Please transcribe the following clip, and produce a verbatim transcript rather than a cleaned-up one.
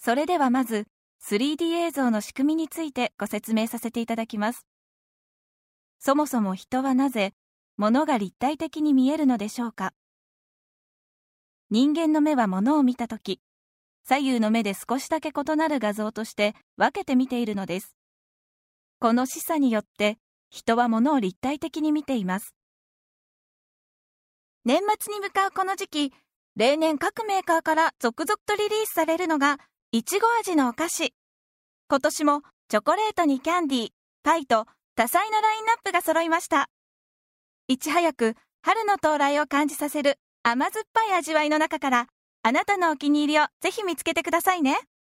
それではまず スリーディー 映像の仕組みについてご説明させていただきます。そもそも人はなぜ物が立体的に見えるのでしょうか。人間の目は物を見たとき、左右の目で少しだけ異なる画像として分けて見ているのです。この示唆によって人は物を立体的に見ています。年末に向かうこの時期、例年各メーカーから続々とリリースされるのがいちご味のお菓子。今年もチョコレートにキャンディー、パイと多彩なラインナップが揃いました。いち早く春の到来を感じさせる甘酸っぱい味わいの中から、あなたのお気に入りをぜひ見つけてくださいね。